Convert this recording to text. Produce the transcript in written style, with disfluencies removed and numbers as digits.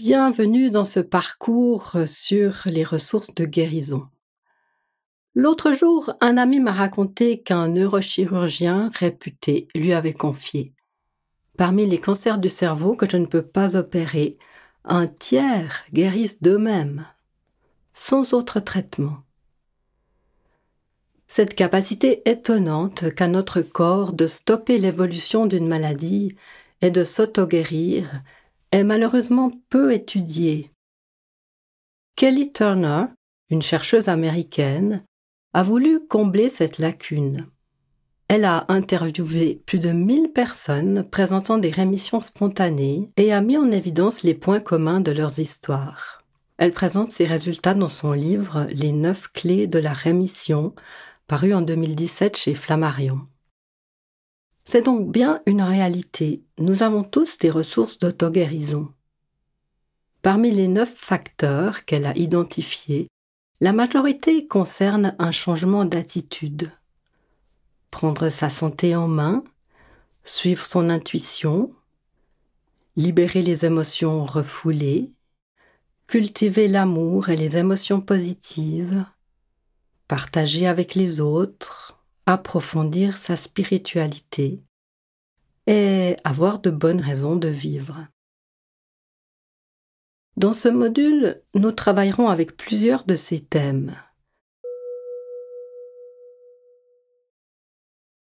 Bienvenue dans ce parcours sur les ressources de guérison. L'autre jour, un ami m'a raconté qu'un neurochirurgien réputé lui avait confié: parmi les cancers du cerveau que je ne peux pas opérer, un tiers guérissent d'eux-mêmes, sans autre traitement. Cette capacité étonnante qu'a notre corps de stopper l'évolution d'une maladie et de s'auto-guérir est malheureusement peu étudiée. Kelly Turner, une chercheuse américaine, a voulu combler cette lacune. Elle a interviewé plus de 1000 personnes présentant des rémissions spontanées et a mis en évidence les points communs de leurs histoires. Elle présente ses résultats dans son livre « Les 9 clés de la rémission », paru en 2017 chez Flammarion. C'est donc bien une réalité. Nous avons tous des ressources d'auto-guérison. Parmi les 9 facteurs qu'elle a identifiés, la majorité concerne un changement d'attitude. Prendre sa santé en main, suivre son intuition, libérer les émotions refoulées, cultiver l'amour et les émotions positives, partager avec les autres, approfondir sa spiritualité et avoir de bonnes raisons de vivre. Dans ce module, nous travaillerons avec plusieurs de ces thèmes.